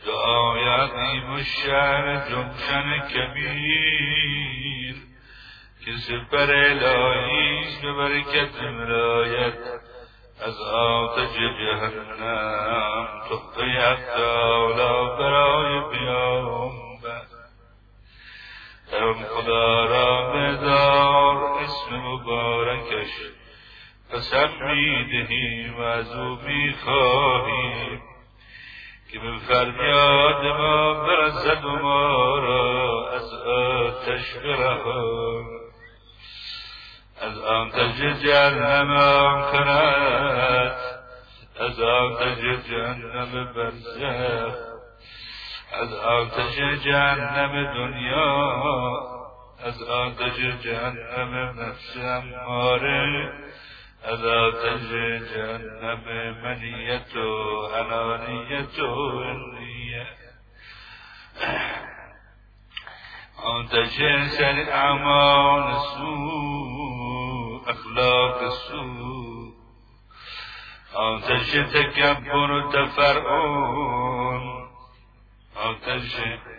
دعای عظیم الشأن جمشن کبیر که سپر الهیست به برکت مرایت از آتش جهنم تحفه افتالا برای پیامبر. خدا را بدار اسم مبارکش قسم میدهیم و از او میخواهیم که به فریاد ما برسد و ما را از آتش برهان، از آتش جهنم آخرت، از آتش جهنم برزخ، از آتش جهنم دنیا، از آتش جهنم نفس اماره، از آتش جهنم منیت و حنانیت و انیت، آتش سر اعمال سوء اخلاق سوء، آتش تکبر و تفرعون، آتش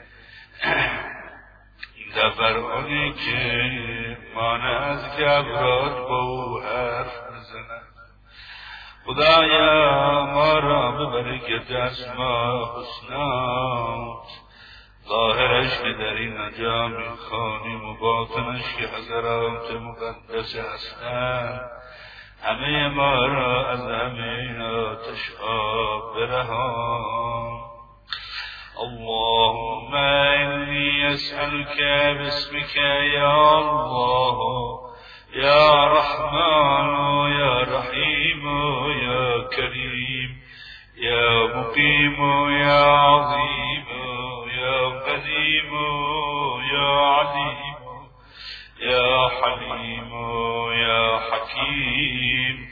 تفرعونی که مانع از که افراد با او حرف بزنند. خدایا ما را به برکت اسماء حسنات، ظاهرش که در این جا میخوانیم و باطنش که حضرات مقدس هستند، همه ما را از همین آتش آب برهان. اللهم إني أسألك باسمك يا الله يا رحمن يا رحيم يا كريم يا مقيم يا عظيم يا قديم يا عليم يا حليم يا حكيم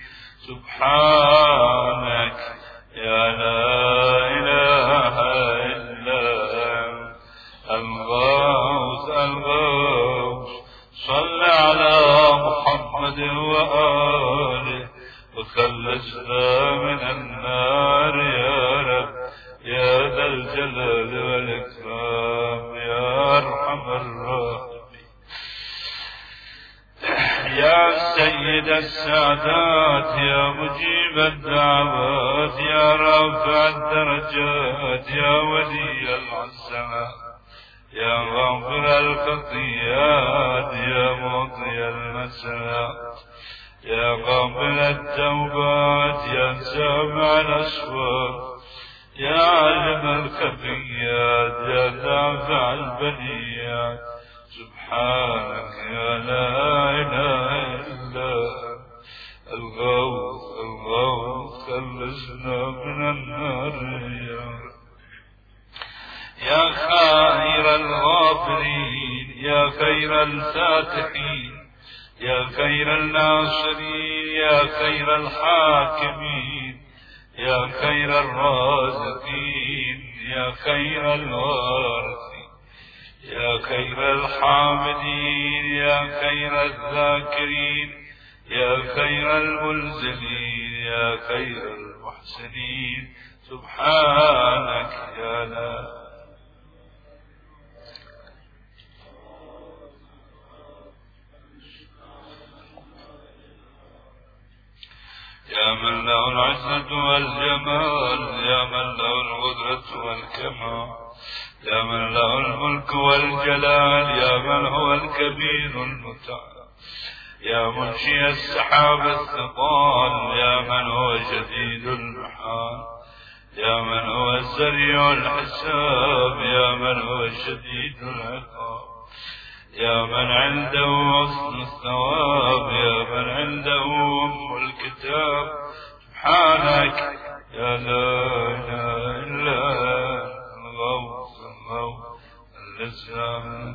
سبحانك يا لا إله إلا أنت الغوث الغوث. صل على محمد وآله وخلصنا من النار يا رب يا ذا الجلال والإكرام يا أرحم الراحمين. يا سيد السادات يا مجيب الدعوات يا رافع الدرجات يا ولي العزمات يا غافر الخطيئات يا مضي المسرات يا قابل التوبات يا سامع الأصوات يا عالم الخفيات يا دافع البليات. سبحانك يا لا إله إلا الغوث الغوث خلصنا من النار يا خير الغافرين يا خير الفاتحين يا خير الناصرين يا خير الحاكمين يا خير الرازقين يا خير الوارثين يا خير الحامدين يا خير الذاكرين يا خير المنزلين يا خير المحسنين. سبحانك يا لا يا من له العزة والجمال يا من له القدرة والكمال يا من له الملك والجلال يا من هو الكبير المتعال يا منشئ السحاب الثقال يا من هو شديد المحال يا من هو سريع الحساب يا من هو شديد العقاب يا من عنده حسن الثواب يا من عنده أم الكتاب. سبحانك يا لا إله إلا الغوث الغوث اللسان.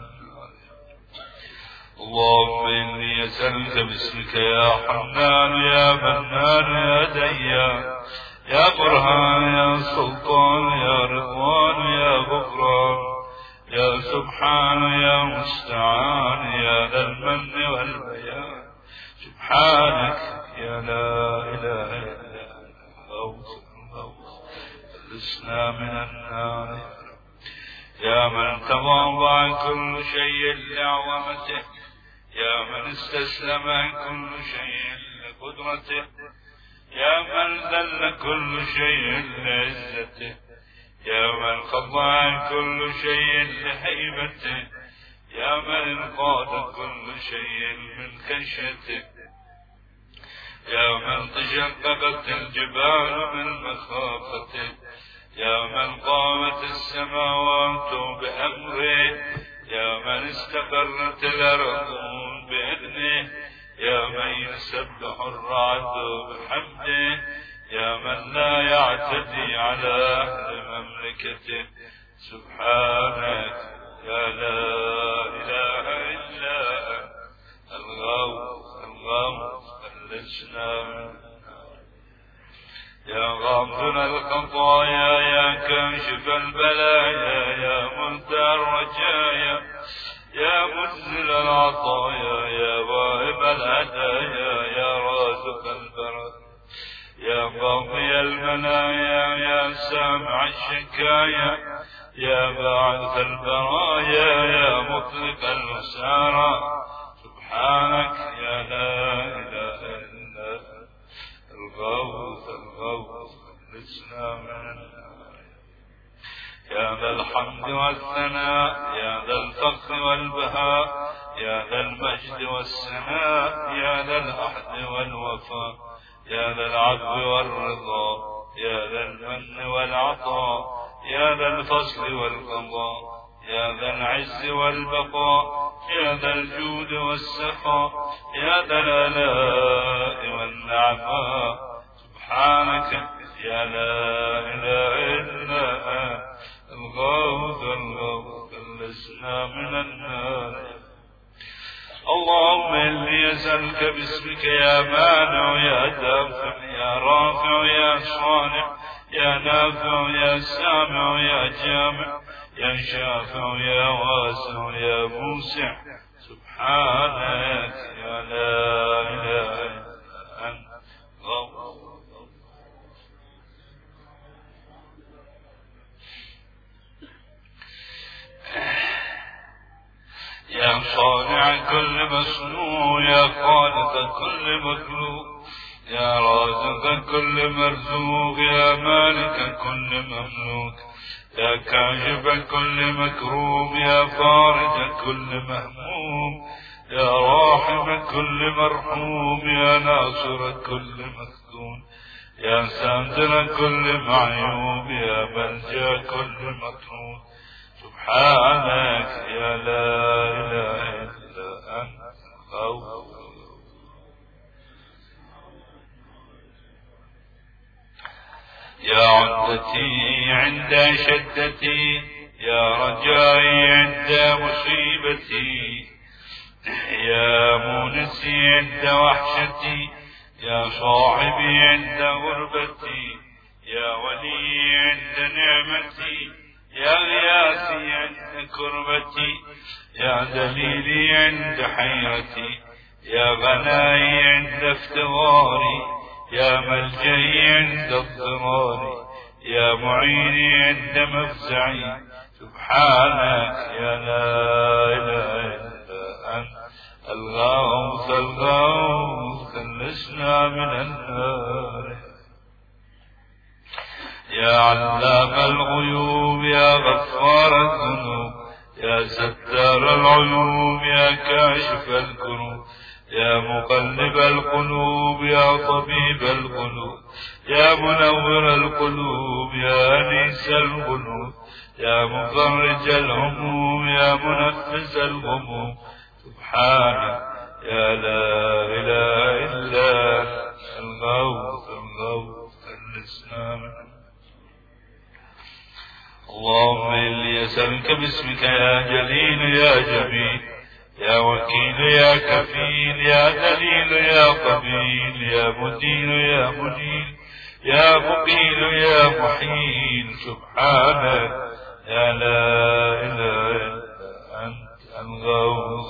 اللهم إني أسألك باسمك يا حنان يا منان يا ديان يا برهان يا سلطان يا رضوان يا غفران يا سبحان يا مستعان يا ذا المن والبيان. سبحانك يا لا إله إلا أنت الغوث الغوث خلصنا من النار يا من تواضع كل شيء لعظمته، يا من استسلم كل شيء لقدرته، يا من ذل كل شيء لعزته، يا من خضع كل شيء لهيبته، يا من انقاد كل شيء من خشيته، يا من تشققت الجبال من مخافته، يا من قامت السماوات بأمره، يا من استقرت الأرض بإذنه، يا من يسبح الرعد بحمده، يا من لا يعتدي على أهل مملكته. سبحانك يا لا إله إلا أنت الغوث خلصنا، يا غافر الخطايا، يا كاشف البلايا، يا منتهى الرجايا، يا منزل العطايا، يا واهب الهدايا، يا رازق البرد، يا قاضي المنايا، يا سامع الشكايا، يا باعث البرايا، يا مطلق الأسارى. سبحانك يا لا إله إلا الغوث خلصنا من النار، يا ذا الحمد والثناء، يا ذا الفخر والبهاء، يا ذا المجد والسناء، يا ذا العهد والوفاء، يا ذا العفو والرضا، يا ذا المن والعطاء، يا ذا الفصل والقضاء، يا ذا العز والبقاء، يا ذا الجود والسخاء، يا ذا الآلاء والنعماء. سبحانك يا لا إله إلا أنت الغوث خلصنا من النار. اللهم إني أسألك باسمك يا مانع يا دافع يا رافع يا صانع يا نافع يا سامع يا جامع يا شافع يا واسع يا موسع. سبحانك يا لا إله إلا أنت يا صانع كل مصنوع، يا خالق كل مخلوق، يا رازق كل مرزوق، يا مالك كل مملوك، يا كاشف كل مكروب، يا فارج كل مهموم، يا راحم كل مرحوم، يا ناصر كل مخذول، يا ساتر كل معيوب، يا ملجأ كل مطلوب. سبحانك يا لا إله إلا أنت يا عدتي عند شدتي، يا رجائي عند مصيبتي، يا مونسي عند وحشتي، يا صاحبي عند غربتي، يا ولي عند نعمتي، يا غياثي عند كربتي، يا دليلي عند حيرتي، يا غناي عند افتغاري، يا ملجئي عند اضطراري، يا معيني عند مفزعي. سبحانك يا لا إله إلا أنت الغوث خلصنا من النار. يا علام الغيوب، يا غفار الذنوب، يا ستار العيوب، يا كاشف الكروب، يا مقلب القلوب، يا طبيب القلوب، يا منور القلوب، يا أنيس القلوب، يا مفرج الهموم، يا منفس الغموم. سبحانك يا لا إله إلا الغوث خلصنا منه. اللهم إني أسألك باسمك يا جليل يا جميل، يا وكيل يا كفيل، يا دليل يا قبيل، يا مدين يا منيل، يا مقيل يا محيل. سبحانك يا لا إله إلا أنت الغوث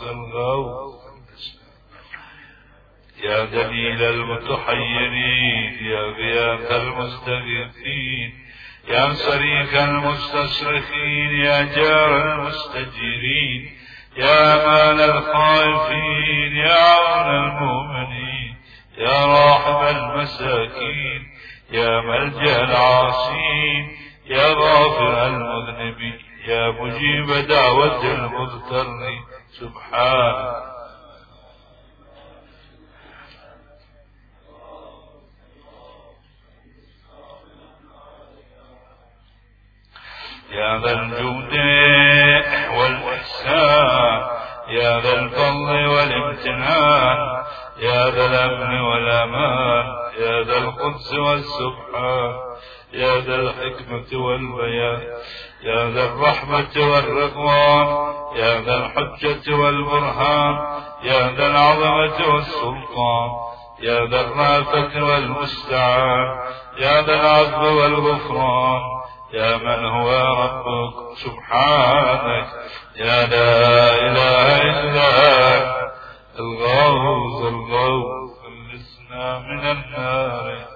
يا دليل المتحيرين، يا غياث المستغيثين، يا صريخ المستصرخين، يا جار المستجيرين، يا أمان الخائفين، يا عون المؤمنين، يا راحم المساكين، يا ملجأ العاصين، يا غافر المذنبين، يا مجيب دعوة المضطرين. سبحانك يا ذا الجود والإحسان، يا ذا الفضل والامتنان، يا ذا الأمن والأمان، يا ذا القدس والسبحان، يا ذا الحكمة والبيان، يا ذا الرحمة والرضوان، يا ذا الحجة والبرهان، يا ذا العظمة والسلطان، يا ذا الرافة والمستعان، يا ذا العفو والغفران، يا من هو ربك. سبحانك يا لا إله إلا أنت الغوث الغوث خلصنا من النار.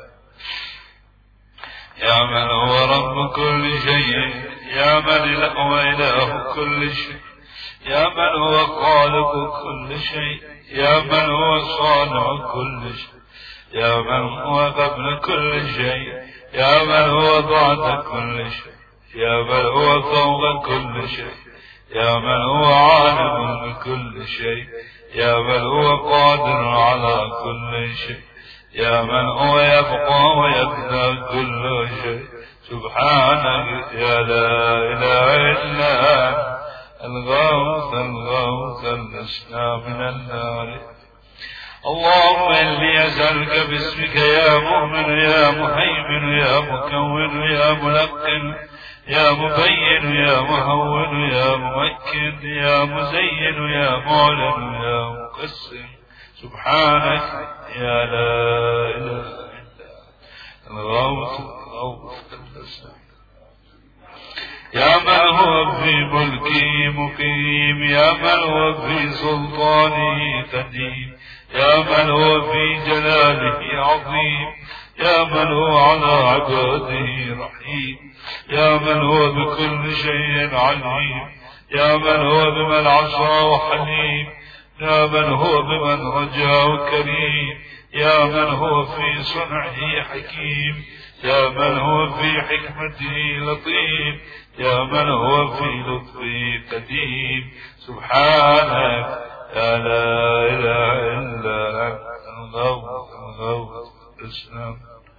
يا من هو رب كل شيء، يا من هو إله كل شيء، يا من هو خالق كل شيء، يا من هو صانع كل شيء، يا من هو قبل كل شيء، يا من هو بعد كل شيء، يا من هو فوق كل شيء، يا من هو عالم بكل شيء، يا من هو قادر على كل شيء، يا من هو يبقى ويبنى كل شيء. سبحانك يا لا إله إلا أنت الغوث الغوث خلصنا من النار. اللهم إني أسألك باسمك يا مؤمن يا مهيمن يا مكون يا ملقن يا مبين يا مهون يا ممكن يا مزين يا معلن يا مقسم. سبحانك يا لا إله إلا الغوث الغوث خلصنا. يا من هو في ملكه مقيم، يا من هو في سلطانه قديم، يا من هو في جلاله عظيم، يا من هو على عباده رحيم، يا من هو بكل شيء عليم، يا من هو بمن عصاه حليم، يا من هو بمن رجاه كريم، يا من هو في صنعه حكيم، يا من هو في حكمته لطيف، يا من هو في لطفه قديم. سبحانك يا لا إله إلا أنت الغوث الغوث الإسلام.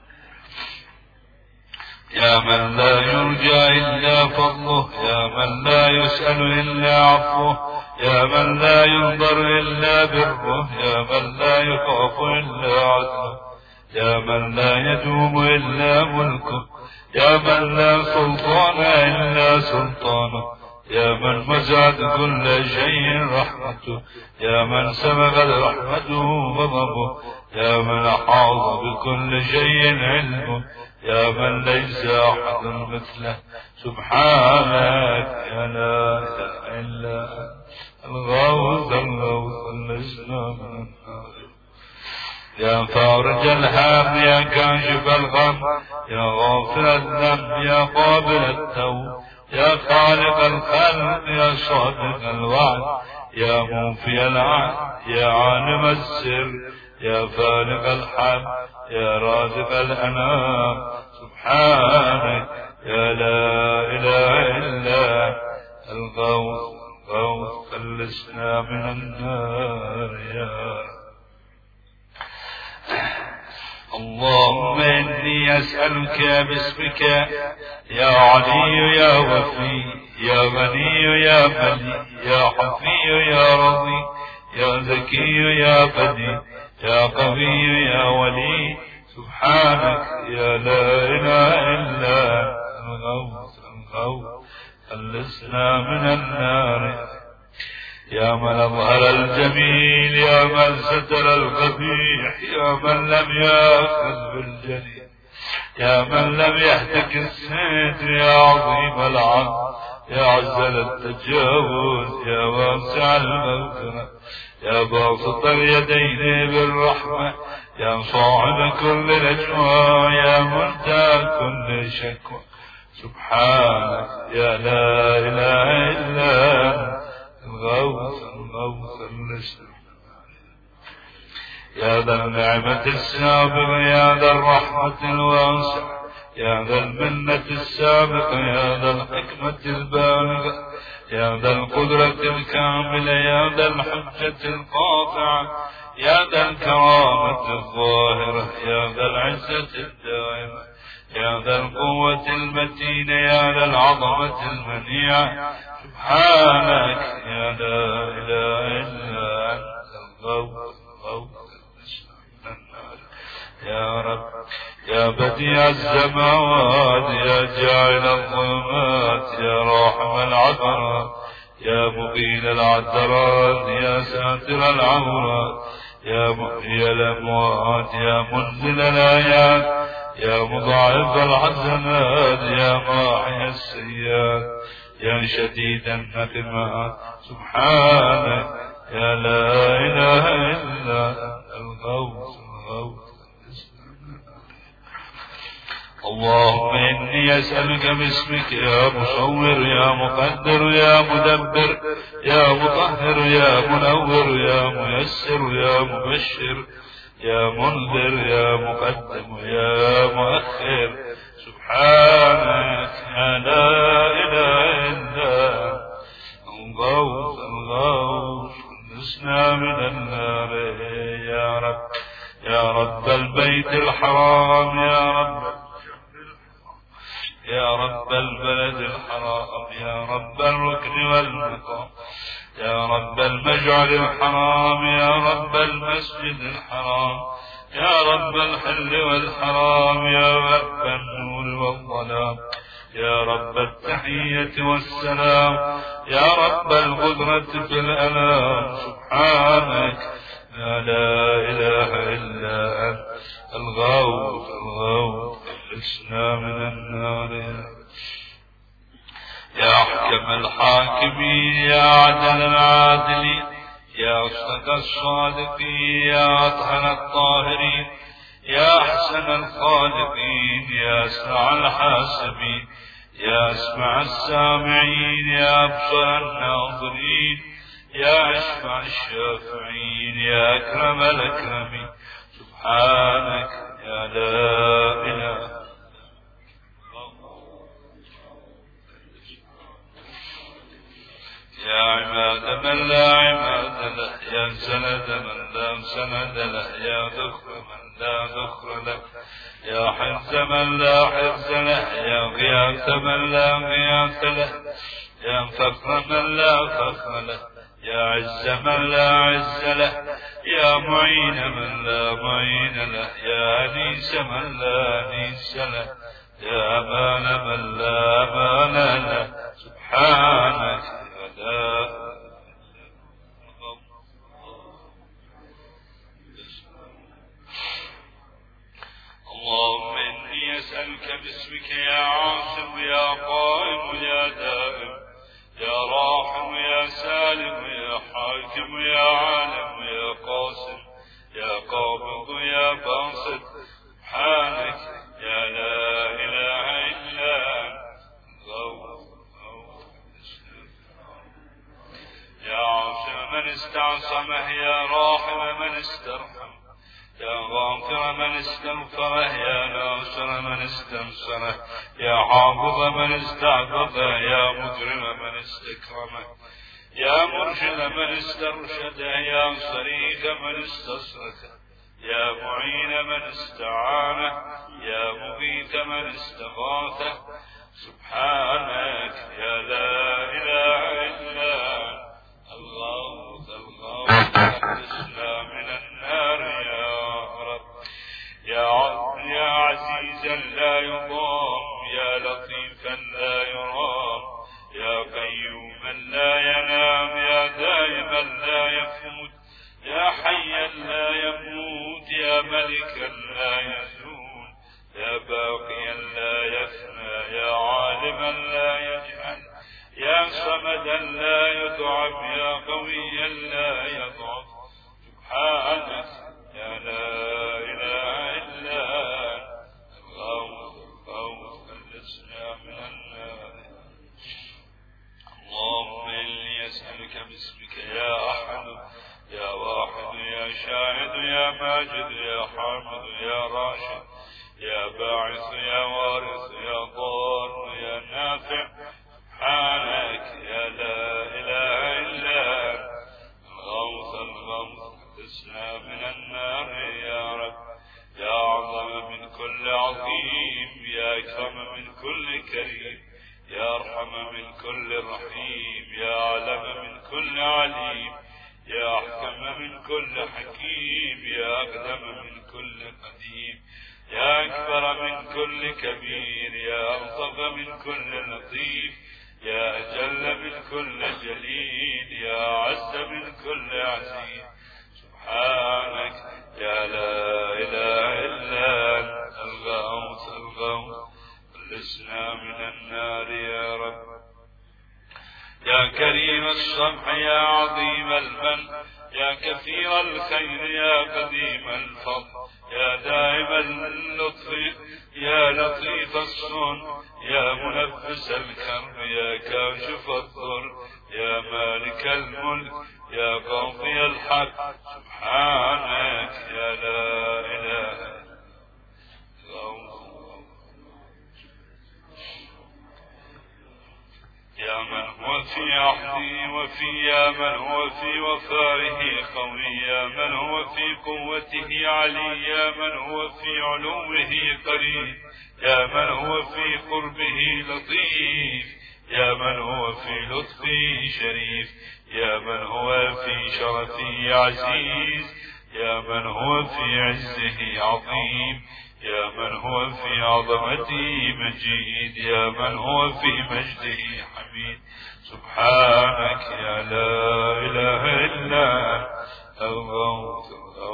يا من لا يرجى إلا فضله، يا من لا يسأل إلا عفوه، يا من لا ينظر إلا بره، يا من لا يخاف إلا عدله، يا من لا يدوم إلا ملكه، يا من لا سلطان إلا سلطانه، يا من وسعت كل شيء رحمته، يا من سبقت رحمته غضبه، يا من أحاط بكل شيء علمه، يا من ليس أحد مثله. سبحانك يا لا إله إلا أنت الغوث الغوث الإسلام من النار. يا فارج الهام، يا كاشف الغم، يا غافر الذنب، يا قابل التوب، يا خالق الخلق، يا صادق الوعد، يا موفي العهد، يا عالم السر، يا فالق الحمد، يا رازق الأنام. سبحانك يا لا إله إلا الغوث الغوث خلصنا من النار. يا اللهم إني أسألك باسمك يا علي يا وفي يا غني يا ملي يا حفي يا رضي يا ذكي يا بدي يا قوي يا ولي. سبحانك يا لا إله إلا الغوث الغوث خلصنا من النار. يا من أظهر الجميل، يا من ستر القبيح، يا من لم يأخذ بالجليل، يا من لم يهتك الستر، يا عظيم العدل، يا عزل التجاوز، يا واسع المغفرة، يا باسط اليدين بالرحمة، يا صاحب كل نجوى، يا منتهى كل شكوى. سبحانك يا لا إله إلا أنت الغوث المستعان يا ذا النعمة السابقة يا ذا الرحمة الواسعة يا ذا المنة السابقة يا ذا الحكمة البالغة يا ذا القدرة الكاملة يا ذا الحجة القاطعة يا ذا الكرامة الظاهرة يا ذا العزة الدائمة يا ذا القوة المتينة يا ذا العظمة المنيعة سبحانك يا لا إله إلا أنت الغوث يا رب يا بديع السماوات يا جاعل الظلمات يا راحم العبرات يا مقيل العثرات يا ساتر العورات يا محيي الأموات يا منزل الآيات يا مضاعف الحسنات يا ماحي السيئات يا شديد النقمات سبحانك يا لا إله إلا أنت الغوث اللهم إني أسألك باسمك يا مصور يا مقدر يا مدبر يا مطهر يا منور يا ميسر يا مبشر يا منذر يا مقدم يا مؤخر سبحانك يا لا إله إلا الغوث نسنا من النار يا رب البيت الحرام يا رب البلد الحرام يا رب الركن والمقام يا رب المجعل الحرام يا رب المسجد الحرام يا رب الحل والحرام يا رب النور والظلام يا رب التحية والسلام يا رب القدرة في الأنام سبحانك يا لا إله إلا أنت الغوث اسنا من النار يا أحكم الحاكمين يا عدل العادلين يا أصدق الصادقين يا أطهر الطاهرين يا أحسن الخالقين يا أسرع الحاسبين يا أسمع السامعين يا أبصر الناظرين يا أشفع الشافعين يا أكرم الأكرمين سبحانك يا لا إله يا عماد من لا عماد له يا سند من لا سند له يا ذخر من لا ذخر له يا حفظ من لا حفظ له يا غياث من لا غياث له يا فخر من لا فخر له يا عز من لا عز له يا معين من لا معين له يا أنيس من لا أنيس له يا أمان من لا أمان له سبحانك يا لا اللهم إني أسألك باسمك يا عاصم يا قائم يا دائم يا راحم يا سالم يا حاكم يا عالم يا قاسم يا قابض يا باسط سبحانك يا لا إله إلا أنت يا عاصم من استعصمه يا راحم من استرحم يا غافر من استغفره يا ناصر من استنصره يا حافظ من استعبده يا مكرم من استكرمه يا مرشد من استرشده يا صريخ من استصرخه يا معين من استعانه يا مغيث من استغاثه سبحانك يا لا إله إلا الله من النار يا عزيزا لا يضام يا لطيفا لا يرام يا قيوما لا ينام يا دائما لا يفوت يا حيا لا يموت يا ملكا لا يزول يا باقيا لا يفنى يا عالما لا يجهل يا صمدا لا يتعب يا قويا لا يضعف سبحانك يا لا إله إلا الله الاسماء من يسألك باسمك يا أحد يا واحد يا شاهد يا ماجد يا حامد يا راشد يا باعث يا وارث يا ضار يا نافع سبحانك يا لا إله إلا أنت الغوث تسنى من النار يا رب يا أعظم من كل عظيم يا أكرم من كل كريم يا أرحم من كل رحيم يا أعلم من كل عليم يا أحكم من كل حكيم يا أقدم من كل قديم يا أكبر من كل كبير يا ألطف من كل لطيف يا أجل من كل جليل يا أعز من كل عزيز سبحانك يا لا إله إلا أنت الغوث خلصنا من النار يا رب يا كريم الصنع يا عظيم المن يا كثير الخير يا قديم الفضل يا دائم اللطف يا لطيف الصنع يا منفس الكرب يا كاشف الضر يا مالك الملك يا قاضي الحق سبحانك يا لا إله إلا الله يا من هو في عهدي وفي يا من هو في وفائه قوي يا من هو في قوته علي يا من هو في علوه قريب يا من هو في قربه لطيف يا من هو في لطفه شريف يا من هو في شرفه عزيز يا من هو في عزه عظيم يا من هو في عظمته مجيد يا من هو في مجده حميد سبحانك يا لا إله إلا أنت الغوث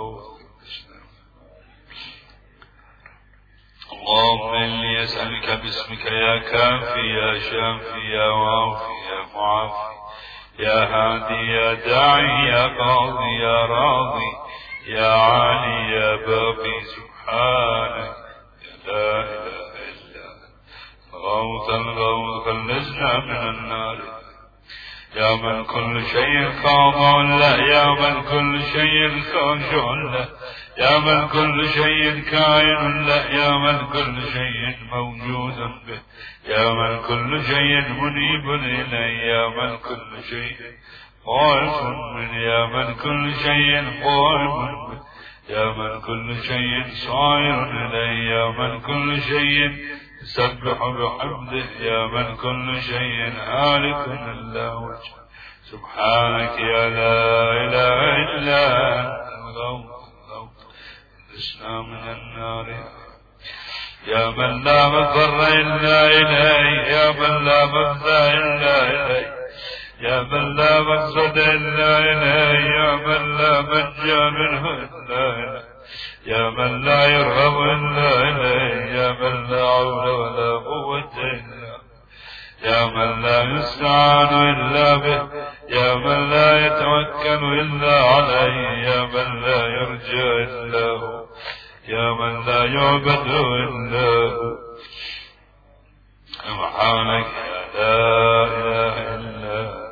اللهم إني أسألك باسمك يا كافي يا شافي يا وافي يا معافي يا هادي يا داعي يا قاضي يا راضي يا عالي يا باقي سبحانك يا لا إله إلا أنت الغوث خلصنا من النار يا من كل شيء خاضع له يا من كل شيء خاشع له يا من كل شيء كائن له يا من كل شيء موجود به يا من كل شيء منيب إليه يا من كل شيء خائف منه يا من كل شيء قائم به يا من كل شيء صائر إليه يا من كل شيء يسبح بحمده يا من كل شيء هالك إلا وجهه سبحانك يا لا إله إلا أنت الغوث خلصنا من النار يا من لا مفر إلا إليه يا من لا مفزع إلا إليه يا من لا مقصد إلا إليه يا من لا منجى منه إلا إليه يا من لا يرغب إلا إليه يا من لا عون ولا قوة إلا يا من لا يستعان إلا به يا من لا يتوكل إلا عليه يا من لا يرجى إلا هو يا من لا يعبد إلا هو سبحانك يا لا إله إلا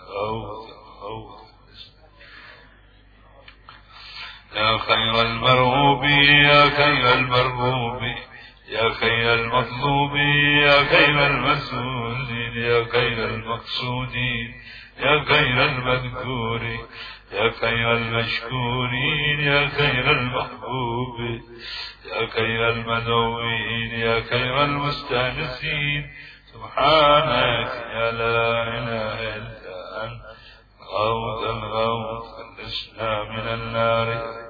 يا خير المرغوب يا خير المرغوب يا خير المطلوب يا خير المسؤولين يا خير المقصودين يا خير المذكور يا خير المشكورين يا خير المحبوب يا خير المدعوين يا خير المستانسين سبحانك يا لا إله إلا أنت الغوث خلصنا من النار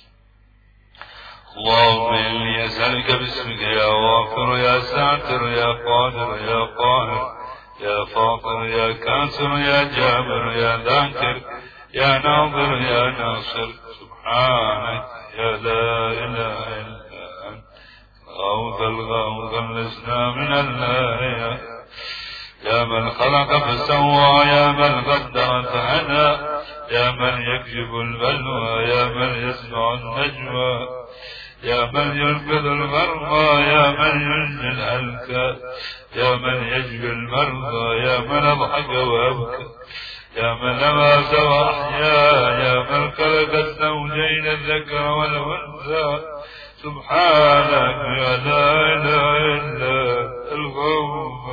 اللهم إني أسألك باسمك يا غافر يا ساتر يا قادر يا قاهر يا فاطر يا كاسر يا جابر يا ذاكر يا ناظر يا ناصر سبحانك يا لا إله إلا أنت الغوث خلصنا من النار يا من خلق فسوى يا من قدر فهدى يا من يكشف البلوى يا من يسمع النجوى يا من ينقذ المرضى يا من ينجي الهلكى يا من يشفي المرضى يا من أضحك وأبكى يا من أمات وأحيا، يا من خلق الزوجين الذكر والأنثى، سبحانك يا لا إله إلا الغوث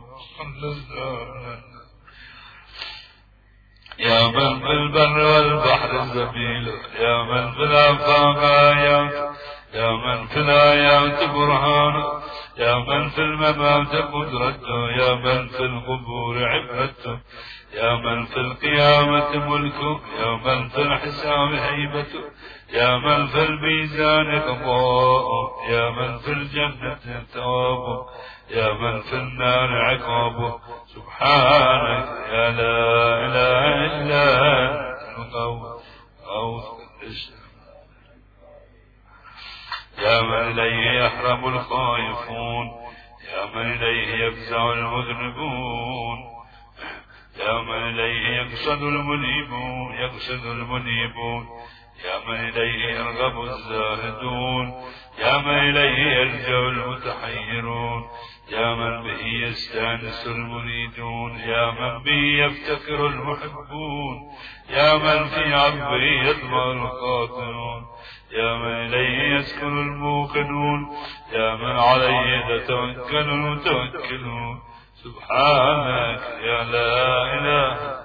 يا من في البر والبحر الزميل، يا من في الآفاق آيات، يا من في الآيات برهان، يا من في الممات قدرته، يا من في القبور عفته، يا من في القيامة ملكه، يا من في الحساب هيبته، يا من في الميزان قضاءه، يا من في الجنة ثوابه، يا من في النار عقابه، سبحانك يا لا إله إلا أنت الغوث يا من إليه يحرم الخائفون، يا من إليه يفزع المذنبون، يا من إليه يقصد المنيبون، يا من إليه يرغب الزاهدون، يا من إليه يلجأ المتحيرون، يا من به يستانس المريدون، يا من به يفتكر المحبون، يا من في عبه يطمع الخاطرون، يا من إليه يسكن الموقنون، يا من عليه يتوكل المتوكلون، سبحانك يا لا إله.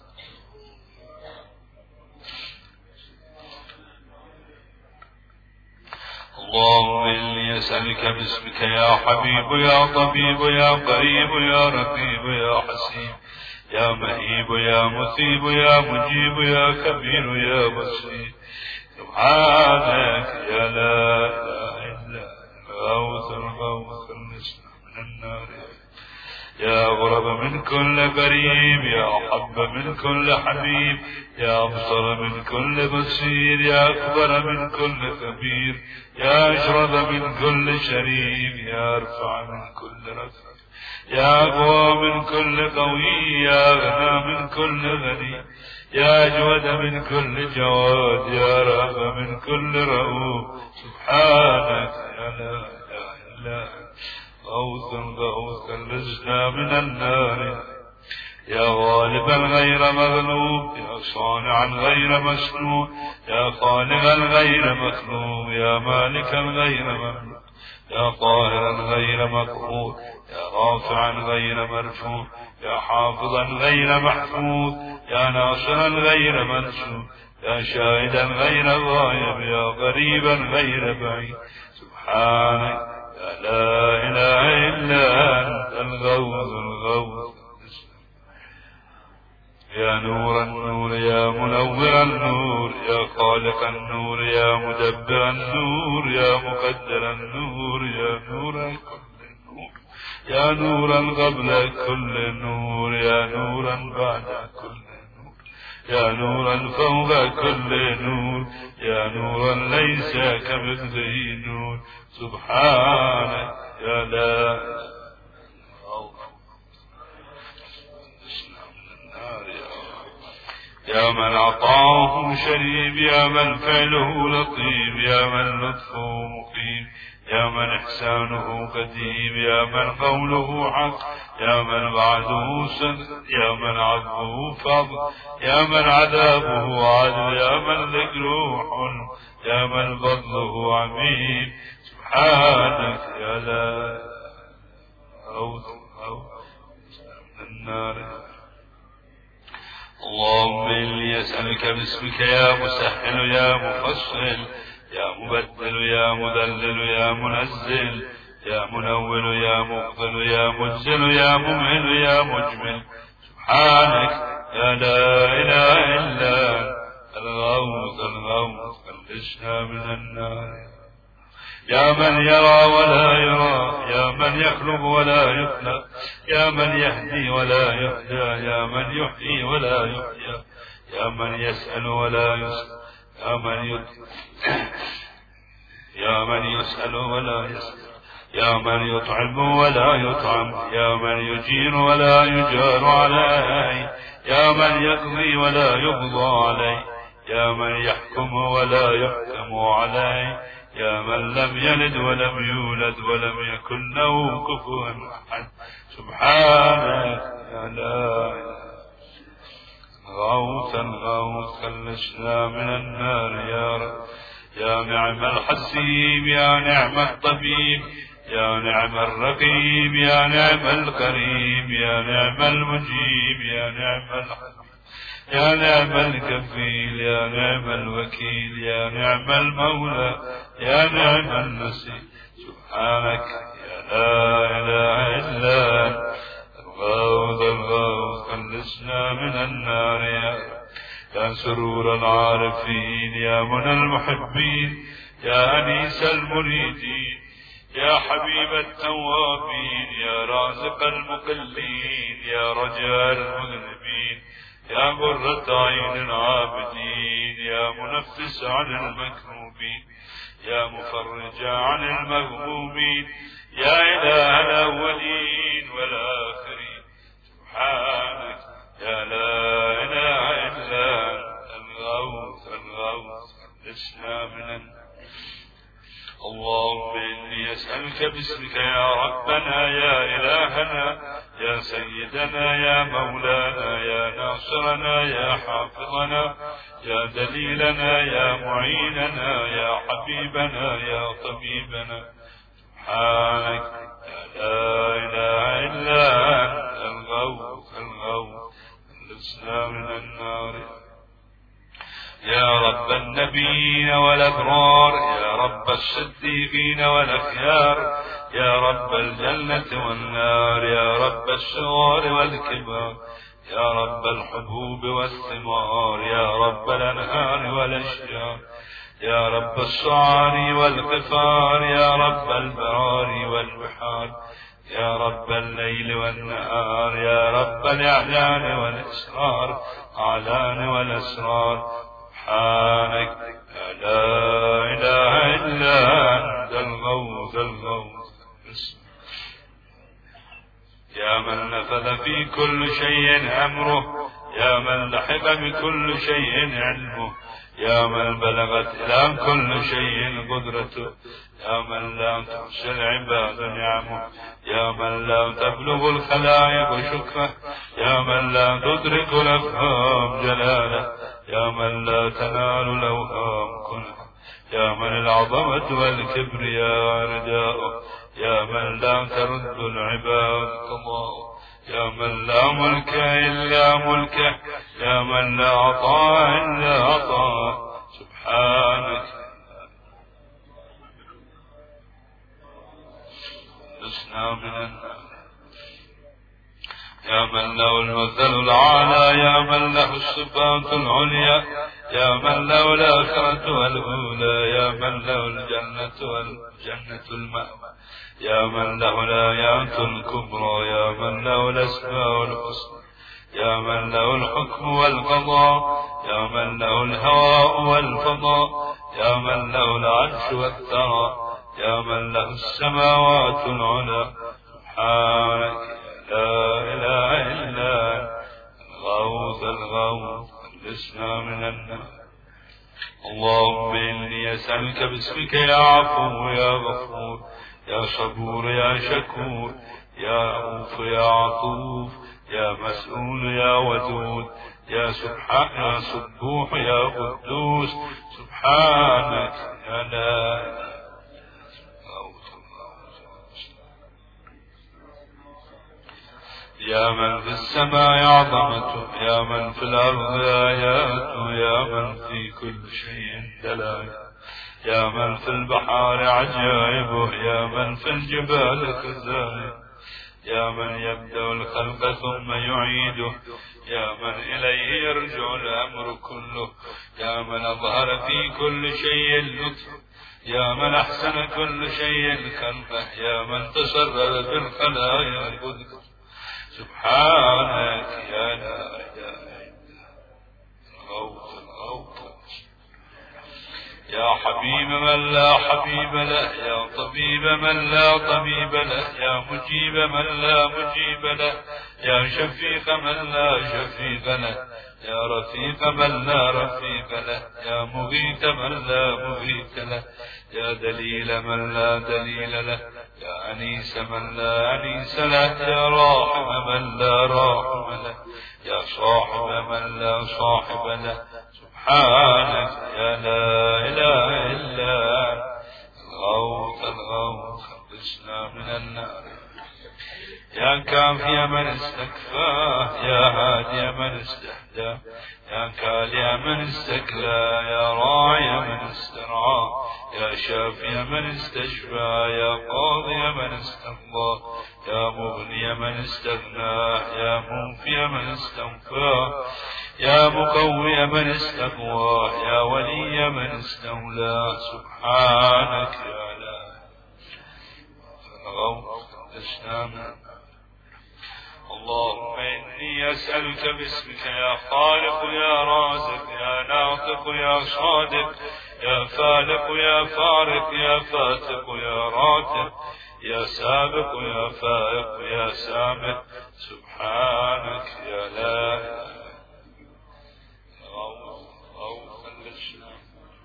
اللهم إني أسألك باسمك يا حبيب يا طبيب يا قريب يا رقيب يا حسيب يا مهيب يا مثيب يا مجيب يا كبير يا بصير، سبحانك يا لا إله إلا الغوث خلصنا من النار، يا أغرب من كل قريب، يا أحب من كل حبيب، يا أبصر من كل بصير، يا أكبر من كل كبير، يا أشرف من كل شريف، يا أرفع من كل رفع، يا أقوى من كل قوي، يا أغنى من كل غني، يا أجود من كل جواد، يا رأف من كل رؤوف، سبحانك يا لا إله إلا غوث خلصنا من النار، يا غالبا غير مغلوب، يا صانعا غير مسلوب، يا خالقا غير مخلوق، يا مالكا غير مملوك، يا قاهرا غير مقهور، يا رافعا غير مرفوع، يا حافظا غير محفوظ، يا ناصرا غير منصور، يا شاهدا غير غائب، يا قريبا غير بعيد، سبحانك يا لا إله إلا أنت الغوث يا نور النور، يا منور النور، يا خالق النور، يا مدبر النور، يا مقدر النور، يا نور كل النور، يا نورا قبل كل نور، يا نورا بعد كل نور، يا نورا فوق كل نور، يا نورا ليس كمثله نور، سبحانك يا لا يا من عطاه شريف، يا من فعله لطيف، يا من لطفه مقيم، يا من إحسانه قديم، يا من قوله حق، يا من بعده صدق، يا من عفوه فضل، يا من عذابه عدل، يا من ذكره حلم، يا من فضله عميم، سبحانك يا لا غوث من النار. اللهم إني أسألك باسمك يا مسهل يا مفصل، يا مبدل يا مذلل يا منزل، يا منول يا مقبل يا مجزل يا ممهل يا مجمل، سبحانك يا لا إله إلا أنت الغوث خلصنا من النار، يا من يرى ولا يرى، يا من يخلق ولا يخلق، يا من يهدي ولا يهدى، يا من يحيي ولا يحيى، يا من يسأل ولا يسأل، يا من يسأل ولا يسأل، يا من يطعم ولا يطعم، يا من يجير ولا يجار عليه، يا من يقضي ولا يقضى عليه، يا من يحكم ولا يحكم عليه، يا من لم يلد ولم يولد ولم يكن له كفوا أحد، سبحانك يا لا الغوث خلصنا من النار يا رب. يا نعم الحسيب يا نعم الطبيب يا نعم الرقيب يا نعم القريب يا نعم المجيب يا نعم الحبيب يا نعم الكفيل يا نعم الوكيل يا نعم المولى يا نعم النصير. سبحانك يا لا إله إلا أنت الغوث الغوث خلصنا من النار يا رب. يا سرور العارفين يا منى المحبين يا أنيس المريدين يا حبيب التوابين يا رازق المقلين يا رجاء المذنبين يا قرة عين العابدين يا منفس عن المكروبين يا مفرج عن المغمومين يا إله الأولين والآخرين. سبحانك يا لا إله إلا أنت الغوث الغوث خلصنا من النار. اللهم إني أسألك باسمك يا ربنا يا إلهنا يا سيدنا يا مولانا يا ناصرنا يا حافظنا يا دليلنا يا معيننا يا حبيبنا يا طبيبنا. سبحانك يا لا إله إلا أنت الغوث الغوث خلصنا من النار. يا رب النبيين والأبرار يا رب الصديقين والأخيار يا رب الجنة والنار يا رب الصغار والكبار يا رب الحبوب والثمار يا رب الأنهار والأشجار يا رب الصعار والقفار يا رب البرار والبحار يا رب الليل والنهار يا رب الإعلان والإسرار أعلان والأسرار. سبحانك لا إله إلا أنت الغوث الغوث. يا من نفذ في كل شيء أمره يا من لحق بكل شيء علمه يا من بلغت إلى كل شيء قدرته يا من لا تحصي العباد نعمه يا من لا تبلغ الخلائق شكره يا من لا تدرك الأفهام جلاله يا من لا تنال الأوهام كنه يا من العظمة والكبرياء رداؤه يا من لا ترد العباد قضاؤه يا من لا ملك إلا ملكه يا من لا عطاء إلا عطاء. سبحانك لسنا من النار. يا من له المثل الأعلى يا من له الصفات العليا يا من له الآخرة والأولى يا من له الجنة والجنة المأوى يا من له الآيات الكبرى يا من له الأسماء الحسنى يا من له الحكم والقضاء يا من له الهواء والفضاء يا من له العرش والثرى يا من له السماوات العلى. سبحانك لا إله إلا الغوث الغوث خلصنا من النار. اللهم إني أسألك باسمك يا عفو يا غفور يا صبور يا شكور يا رؤوف يا عطوف يا مسؤول يا ودود يا سبحان يا سبوح يا قدوس. سبحانك يا لا يا من في السماء عظمته يا من في الأرض آياته يا من في كل شيء دلائل يا من في البحار عجائبه يا من في الجبال خزائن يا من يبدأ الخلق ثم يعيده يا من إليه يرجع الأمر كله يا من أظهر في كل شيء اللطف يا من أحسن كل شيء خلقه يا من تصرف في الخلايا القدس. سبحانك يا لا إله إلا الغوث الغوث يا حبيب من لا حبيب له يا طبيب من لا طبيب له يا مجيب من لا مجيب له يا شفيق من لا شفيق له، يا رفيق من لا رفيق له، يا مغيث من لا مغيث له، يا دليل من لا دليل له، يا أنيس من لا أنيس له، يا راحم من لا راحم له، يا صاحب من لا صاحب له. سبحانك يا لا إله إلا أنت الغوث الغوث خلصنا من النار. يا كافي من استكفاه، يا هادي من استهدى، يا كالي من استكلى، يا راعي من استرعى، يا شافي من استشفى، يا قاضي من استقضى، يا مغني من استغنى، يا موفي من استوفى، يا مقوي من استقوى، يا ولي من استولى. سبحانك يا لا غوث الإسلام. اللهم إني أسألك باسمك يا خالق يا رازق يا ناطق يا صادق يا فالق يا فارق يا فاتق يا راتق يا سابق يا فائق يا سابق. سبحانك يا لا إله غوث الإسلام.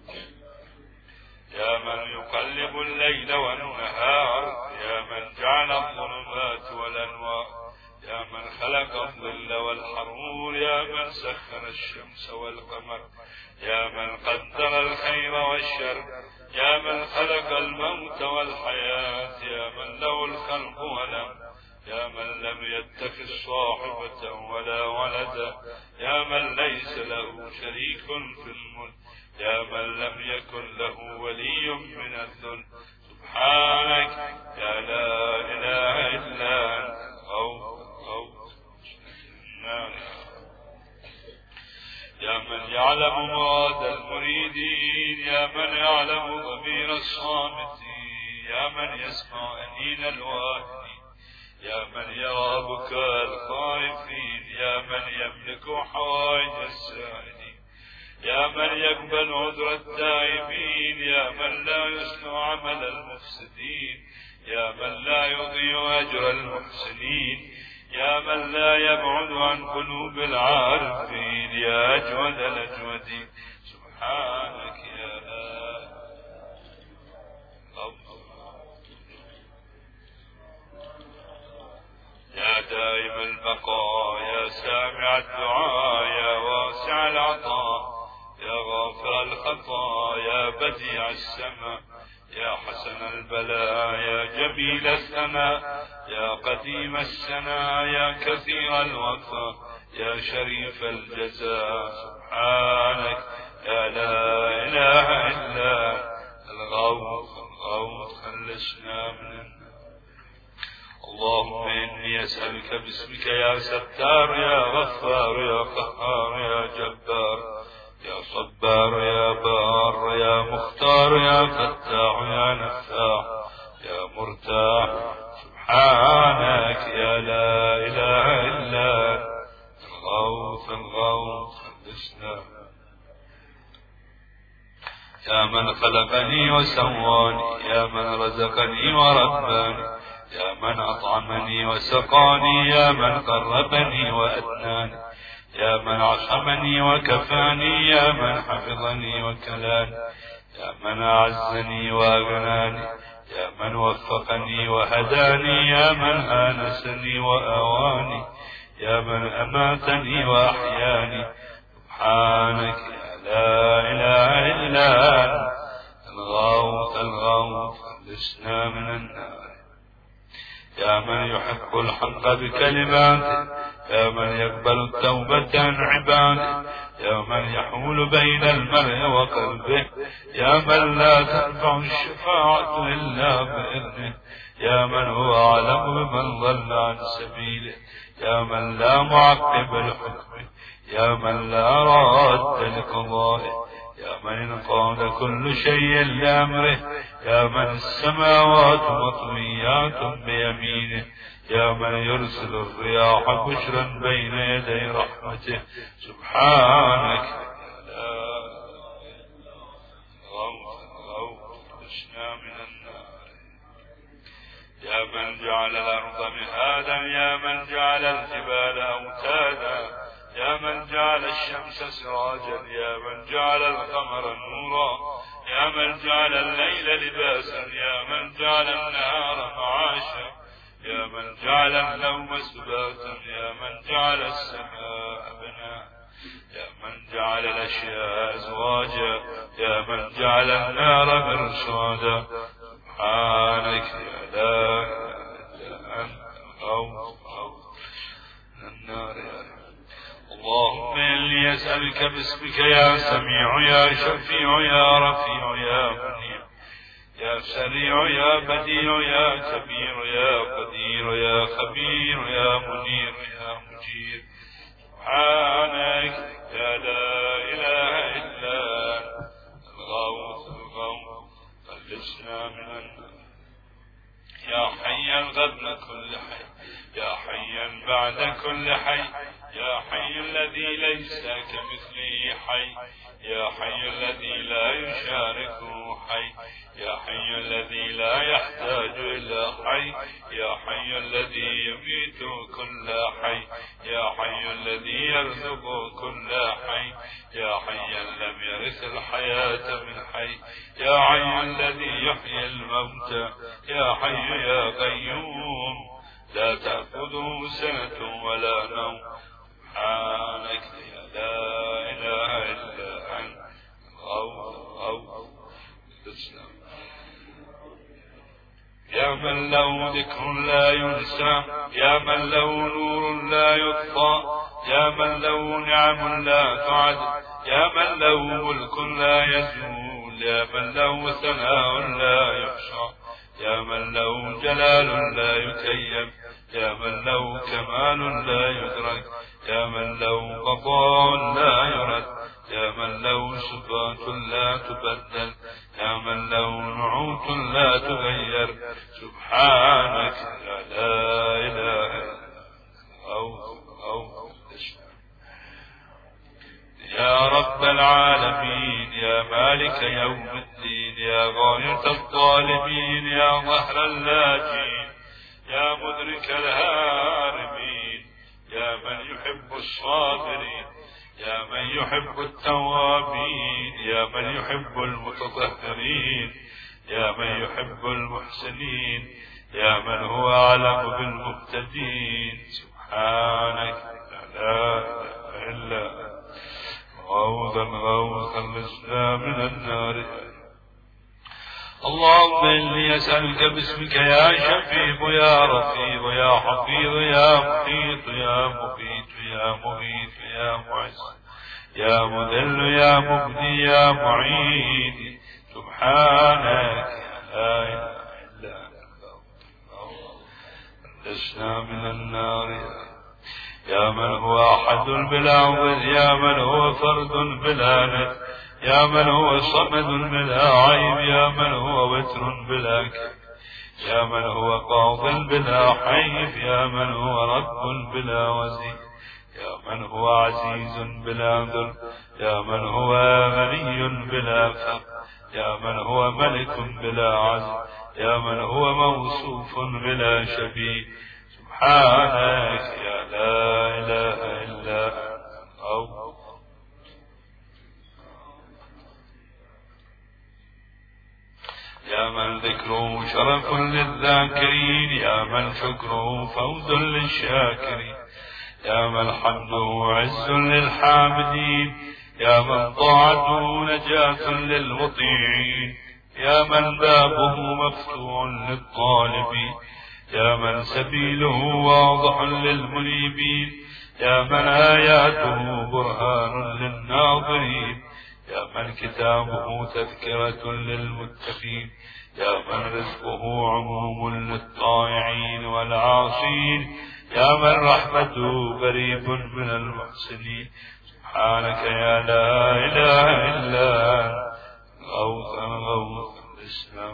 يا من يقلب الليل والنهار، يا من جعل الظلمات والأنوار، يا من خلق الظل والحرور، يا من سخر الشمس والقمر، يا من قدر الخير والشر، يا من خلق الموت والحياة، يا من له الخلق والأمر، يا من لم يتخذ صاحبة ولا ولدا، يا من ليس له شريك في الملك، يا من لم يكن له ولي من الذل. سبحانك يا لا إله إلا أنت غوث النار. يا من يعلم مراد المريدين، يا من يعلم ضمير الصامتين، يا من يسمع أنين الواهنين، يا من يرى بكاء الخائفين، يا من يملك حوائج السائلين، يا من يقبل عذر التائبين، يا من لا يصلح عمل المفسدين، يا من لا يضيع أجر المحسنين، يا من لا يبعد عن قلوب العارفين، يا أجود الأجودين. سبحانك يا لا يا دائم البقاء، يا سامع الدعاء، يا واسع العطاء، يا غافر الخطا، يا بديع السماء، يا حسن البلاء، يا جميل الثناء، يا قديم السنا، يا كثير الوفاء، يا شريف الجزاء. سبحانك يا لا إله إلا الغوث خلصنا من النار. اللهم إني أسألك باسمك يا ستار يا غفار يا قهار يا جبار يا صبار يا بار يا مختار يا فتاح يا نفاح يا مرتاح. سبحانك يا لا إله إلا الغوث خلصنا. يا من خلقني وسواني، يا من رزقني ورباني، يا من أطعمني وسقاني، يا من قربني وأدناني، يا من عصمني وكفاني، يا من حفظني وكلاني، يا من أعزني وأغناني، يا من وفقني وهداني، يا من آنسني وأواني، يا من أماتني وأحياني. سبحانك يا لا إله إلا أنت الغوث خلصنا من النار. يا من يحق الحق بكلماته، يا من يقبل التوبة عن عباده، يا من يحول بين المرء وقلبه، يا من لا تنفع الشفاعة إلا بإذنه، يا من هو أعلم بمن ضل عن سبيله، يا من لا معقب لحكمه، يا من لا راد لقضائه، يا من انقاد كل شيء لأمره، يا من السماوات مطويات بيمينه، يا من يرسل الرياح بشرا بين يدي رحمته. سبحانك يا غوث خلصنا من النار. يا من جعل الأرض مهادا، يا من جعل الجبال أوتادا، يا من جعل الشمس سراجا، يا من جعل القمر نورا، يا من جعل الليل لباسا، يا من جعل النهار معاشا، يا من جعل النوم سباتا، يا من جعل السماء بناء، يا من جعل الأشياء أزواجا، يا من جعل النار مرصادا. سبحانك يا لا إله إلا أنت خوف من النار يا رب. اللهم إني أسألك باسمك يا سميع يا شفيع يا رفيع يا منيع يا سريع يا بديع يا كبير يا قدير يا خبير يا منير يا مجير. سبحانك يا لا إله إلا أنت الغوث الغوث خلصنا من النار. يا حيا قبل كل حي، يا حيا بعد كل حي، يا حي الذي ليس كمثله حي، يا حي الذي لا يشاركه حي، يا حي الذي لا يحتاج إلى حي، يا حي الذي يميت كل حي، يا حي الذي يرزق كل حي، يا حيا لم يرث الحياة من حي، يا حي الذي يحيي الموتى، يا حي يا قيوم لا تأخذه سنة ولا نوم. سبحانك يا لا إله إلا أنت الغوث الإسلام. يا من له ذكر لا ينسى، يا من له نور لا يطفى، يا من له نعم لا تعد، يا من له ملك لا يزول، يا من له ثناء لا يحصى، يا من له جلال لا يكيف، يا من له كمال لا يدرك، يا من له قضاء لا يرد، يا من له صفات لا تبدل، يا من له نعوت لا تغير. سبحانك لا إله إلا أنت يا رب العالمين، يا مالك يوم الدين، يا غاية الطالبين، يا ظهر اللاجين، يا مدرك الهاربين، يا من يحب الصابرين، يا من يحب التوابين، يا من يحب المتطهرين، يا من يحب المحسنين، يا من هو أعلم بالمهتدين. سبحانك لا إله إلا أنت غوثا خلصنا من النار. اللهم إني أسألك باسمك يا شفيع يا رفيع يا حفيظ يا محيط يا مبيت يا مغيث يا معز يا مذل يا مبدي يا معين. سبحانك لا إله إلا أنت خلصنا من النار. يا من هو أحد بلا عوض، يا من هو فرد بلا ند، يا من هو صمد بلا عيب، يا من هو وتر بلا كيف، يا من هو قاض بلا حيف، يا من هو رب بلا وزير، يا من هو عزيز بلا ذل، يا من هو غني بلا فقر، يا من هو ملك بلا عزل، يا من هو موصوف بلا شبيه. سبحانك يا لا إله إلا أنت يا من ذكره شرف للذاكرين، يا من شكره فوز للشاكرين، يا من حمده عز للحامدين، يا من طاعته نجاة للمطيعين، يا من بابه مفتوح للطالبين، يا من سبيله واضح للمنيبين، يا من آياته برهان للناظرين، يا من كتابه تذكرة للمتقين، يا من رزقه عموم للطائعين والعاصين، يا من رحمته قريب من المحسنين. سبحانك يا لا إله إلا أنت غوث الإسلام.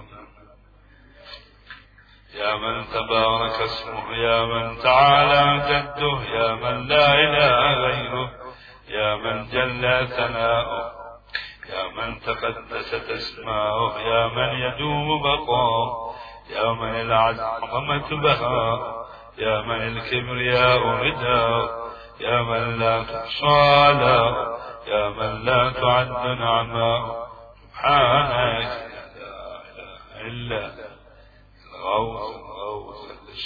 يا من تبارك اسمه، يا من تعالى جده، يا من لا إله غيره، يا من جل ثناؤه، يا من تقدست اسماؤه، يا من يدوم بقاؤه، يا من العز عظمة بهاء، يا من الكبرياء رداء، يا من لا تحصى آلاء، يا من لا تعد نعماء. سبحانك لا إله إلا الغوث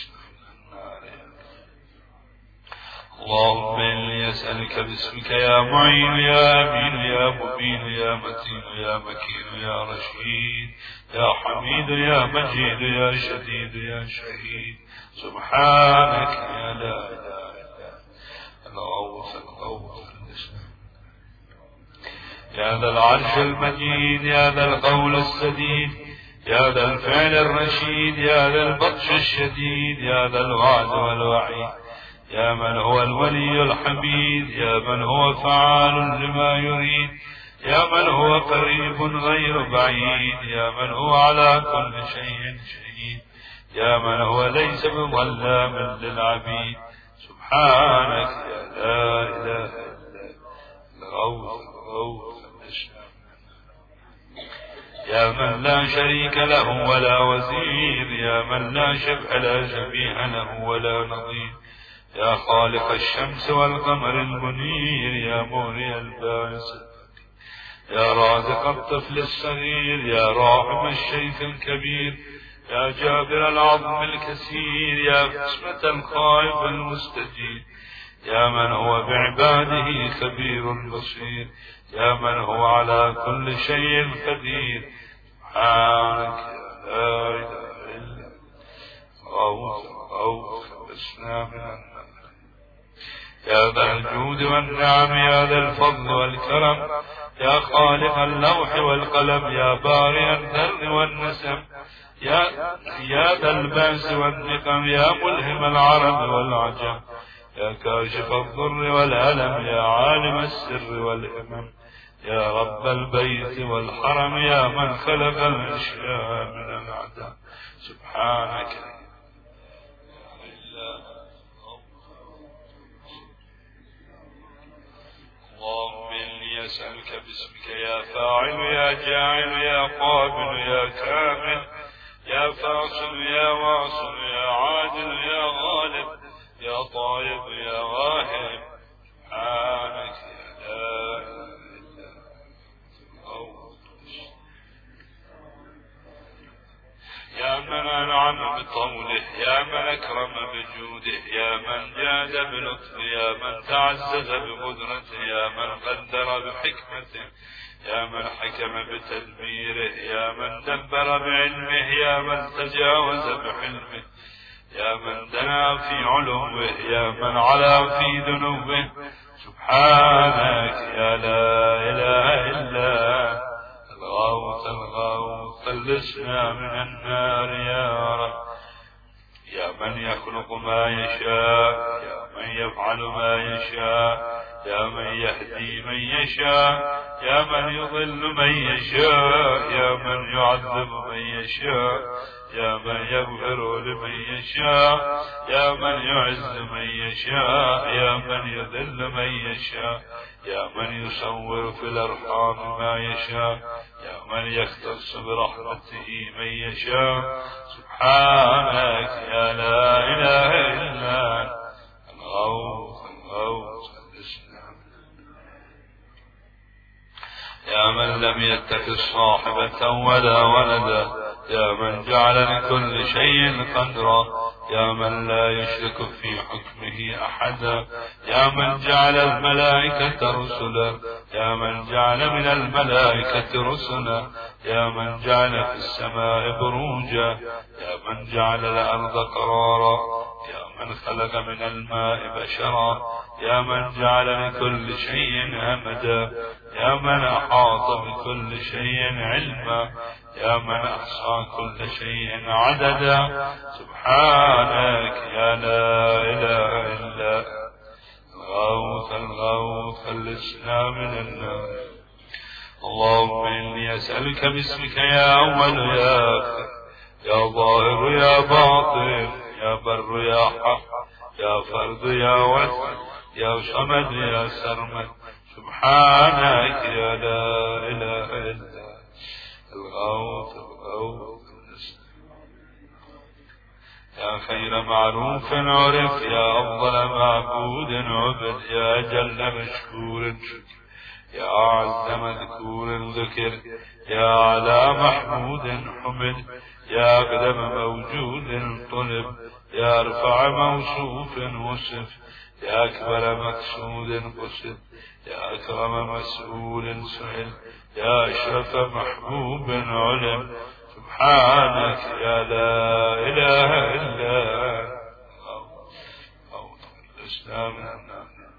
اللهم إني أسألك باسمك يا معين يا أمين يا مبين يا متين يا مكين يا رشيد يا حميد يا مجيد يا شديد يا شهيد. سبحانك يا لا إله إلا الغوث يا ذا العرش المجيد، يا ذا القول السديد، يا ذا الفعل الرشيد، يا ذا البطش الشديد، يا ذا الوعد والوعيد، يا من هو الولي الحميد، يا من هو فعال لما يريد، يا من هو قريب غير بعيد، يا من هو على كل شيء شهيد، يا من هو ليس بظلام للعبيد. سبحانك يا لا إله إلا الغوث يا من لا شريك له ولا وزير، يا من لا شبه لا شبيه له ولا نظير، يا خالق الشمس والقمر المنير، يا موري الباس، يا رازق الطفل الصغير، يا راحم الشيخ الكبير، يا جابر العظم الكثير، يا قسمة الخائف المستجيب، يا من هو بعباده خبير بصير، يا من هو على كل شيء قدير. سبحانك لا إله إلا غوث خلصنا من النار. يا ذا الجود والنعم، يا ذا الفضل والكرم، يا خالق اللوح والقلم، يا بارئ الذر والنسم، يا ذا البأس والنقم، يا ملهم العرب والعجم، يا كاشف الضر والألم، يا عالم السر والإمم، يا رب البيت والحرم، يا من خلق الأشياء من العدم. سبحانك اللهم إني أسألك باسمك يا فاعل يا جاعل يا قابل يا كامل يا فاصل يا واصل يا عادل يا غالب يا طيب يا واهب. سبحانك يا لا إله إلا يا من أنعم بطوله، يا من أكرم بجوده، يا من جاد بلطفه، يا من تعزز بقدرته، يا من قدر بحكمته، يا من حكم بتدبيره، يا من دبر بعلمه، يا من تجاوز بحلمه، يا من دنا في علوه، يا من علا في ذنوبه. سبحانك يا لا إله إلا الغوث خلصنا من النار يا رب. يا من يخلق ما يشاء، يا من يفعل ما يشاء، يا من يهدي من يشاء، يا من يضل من يشاء، يا من يعذب من يشاء، يا من يغفر لمن يشاء، يا من يعز من يشاء، يا من يذل من يشاء، يا من يصور في الأرحام ما يشاء، يا من يختص برحمته من يشاء. سبحانك يا لا إله إلا الغوث يا من لم يتخذ صاحبة ولا ولدا، يا من جعل لكل شيء قدرا، يا من لا يشرك في حكمه أحدا، يا من جعل الملائكة رسلا، يا من جعل من الملائكة رسلا، يا من جعل في السماء بروجا، يا من جعل الأرض قرارا، يا من خلق من الماء بشرا، يا من جعل لكل شيء أمدا، يا من أحاط بكل شيء علما، يا من أحصى كل شيء عددا. سبحانك يا لا إله إلا الغوث خلصنا من النار. اللهم إني أسألك باسمك يا أول يا آخر، يا ظاهر يا باطن، يا بر يا حق، يا فرد يا وحد، يا صمد يا سرمد. سبحانك يا لا إله إلا الغوث يا خير معروف عرف، يا أفضل معبود عبد، يا أجل مشكور شكر، يا أعز مذكور ذكر، يا أعلى محمود حمد، يا أقدم موجود طلب، يا أرفع موصوف وصف، يا أكبر مقصود قصد، يا أكرم مسؤول سئل، يا أشرف محبوب علم. سبحانك يا لا إله إلا أنت،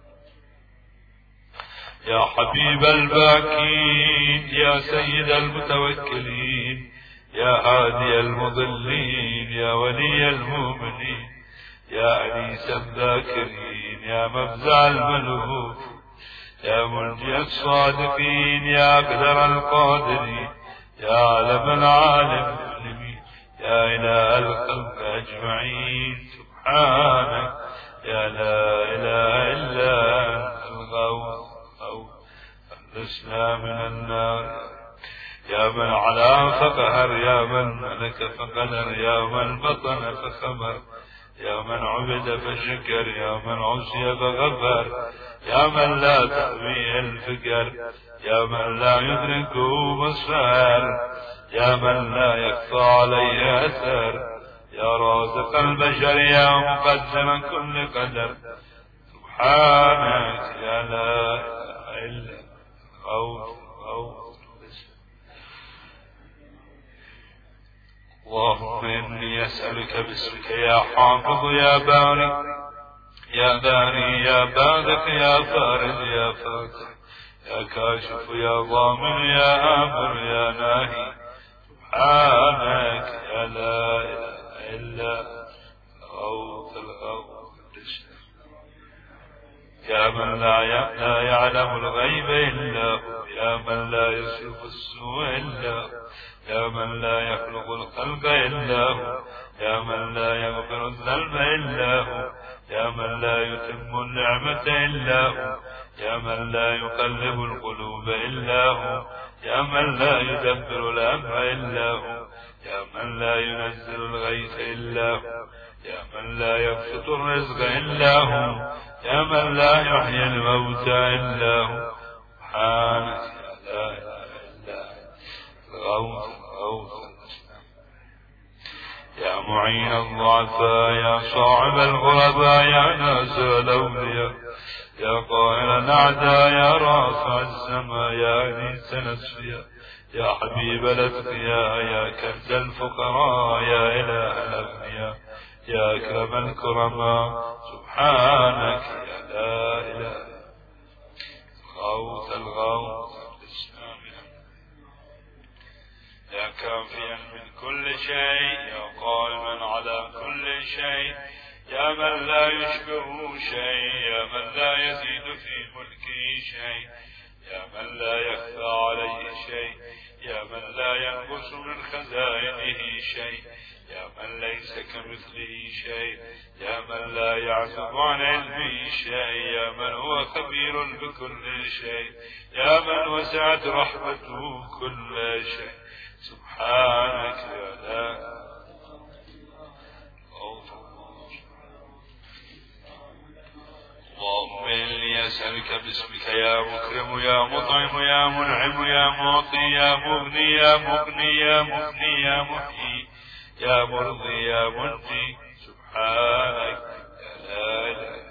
يا حبيب الباكين، يا سيد المتوكلين، يا هادي المضلين، يا ولي المؤمنين، يا أنيس الذاكرين، يا مفزع الملهوف، يا منجي الصادقين، يا أقدر القادرين، يا عالم العالمين، يا إله الخلق أجمعين. سبحانك يا لا إله إلا أنت الغوث خلصنا من النار، يا من علا فقهر، يا من ملك فقدر، يا من بطن فخبر، يا من عبد فشكر، يا من عصي فغفر، يا من لا تأويه الفكر، يا من لا يدركه بصر، يا من لا يخفى عليه أثر، يا رازق البشر، يا مقدم كل قدر. سبحانك يا لا إله إلا اللهم إني أسألك باسمك يا حافظ يا باري، يا باري يا بارك يا فارج يا فاتح، يا كاشف يا ضامن يا آمر يا ناهي. سبحانك يا لا إله إلا الغوث يا من لا يعلم الغيب إلا هو، يا من لا يصرف السوء إلا هو، يا من لا يخلق الخلق إلا هو، يا من لا يغفر الذنب إلا هو، يا من لا يتم النعمة إلا هو، يا من لا يقلب القلوب إلا هو، يا من لا يدبر الأمر إلا هو، يا من لا ينزل الغيث إلا هو، يا من لا يبسط الرزق إلا هو، يا من لا يحيي الموتى إلا هو. سبحانك يا لا إله إلا الغوث يا معين الضعفاء، يا صاحب الغرباء، يا ناصر الأولياء، يا قائل الأعداء، يا رافع السماء، يا أنيس الأسفياء، يا حبيب الأتقياء، يا كرد الفقراء، يا إله الأغنياء، يا أكرم الكرماء. سبحانك يا لا إله الغوث يا كافيا من كل شيء، يا قائما على كل شيء، يا من لا يشبهه شيء، يا من لا يزيد في ملكه شيء، يا من لا يخفى عليه شيء، يا من لا ينقص من خزائنه شيء، يا من ليس كمثله شيء، يا من لا يعزب عن علمه شيء، يا من هو خبير بكل شيء، يا من وسعت رحمته كل شيء. سبحانك يا لا اللهم إني أسألك باسمك يا مكرم يا مطعم يا منعم يا معطي يا مغني يا مغني يا مغني يا محيي يا مرضي يا منجي. سبحانك يا لا إله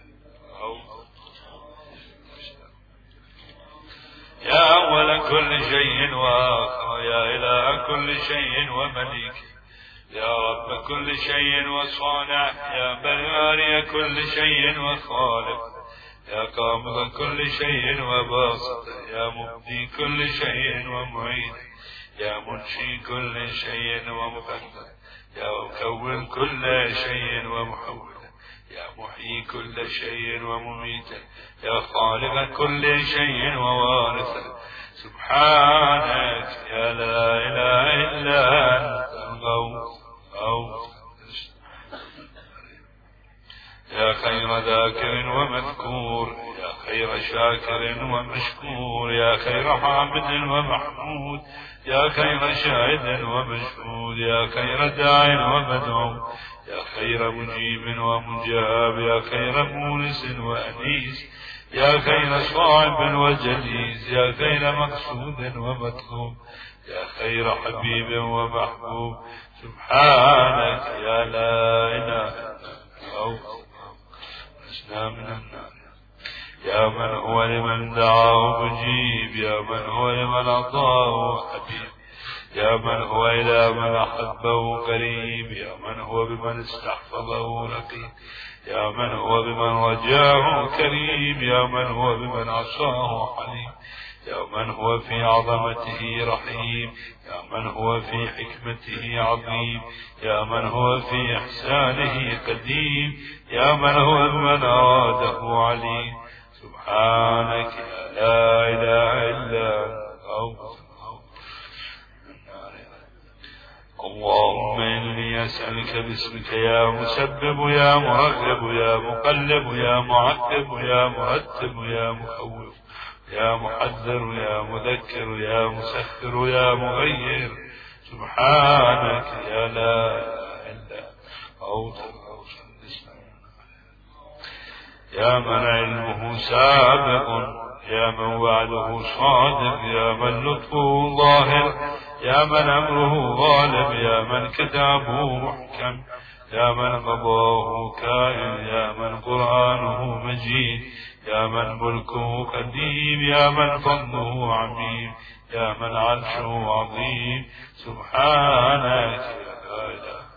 يا أول كل شيء وآخر، يا إله كل شيء ومليك، يا رب كل شيء وصانع، يا باري كل شيء وخالق، يا قابض كل شيء وباسط، يا مبدي كل شيء ومعيد، يا منشي كل شيء ومقدر، يا مكون كل شيء ومحول، يا محيي كل شيء ومميت، يا خالق كل شيء ووارث. سبحانك يا لا إله إلا أنت الغوث يا خير ذاكر ومذكور، يا خير شاكر ومشكور، يا خير حامد ومحمود، يا خير شاهد ومشهود، يا خير داع ومدعو، يا خير مجيب ومجاب، يا خير مونس وأنيس، يا خير صاحب وجليس، يا خير مقصود ومطلوب، يا خير حبيب ومحبوب. سبحانك يا لا إله إلا أنت أخرجنا من النار، يا من هو لمن دعاه مجيب، يا من هو لمن أعطاه حبيب، يا من هو إلى من أحبه قريب، يا من هو بمن استحفظه رقيب، يا من هو بمن رجاه كريم، يا من هو بمن عصاه حليم، يا من هو في عظمته رحيم، يا من هو في حكمته عظيم، يا من هو في إحسانه قديم، يا من هو بمن أراده عليم. سبحانك يا لا إله إلا أنت. اللهم إني أسألك باسمك يا مسبب يا مرغب يا مقلب يا معقب يا مرتب يا مخوف يا محذر يا مذكر يا مسخر يا مغير. سبحانك يا لا إله إلا أنت. يا من علمه سابق، يا من وعده صادق، يا من لطفه ظاهر، يا من أمره غالب، يا من كتابه محكم، يا من قضاه كائن، يا من قرآنه مجيد، يا من ملكه قديم، يا من فضله عميم، يا من عرشه عظيم. سبحانك يا لا إله.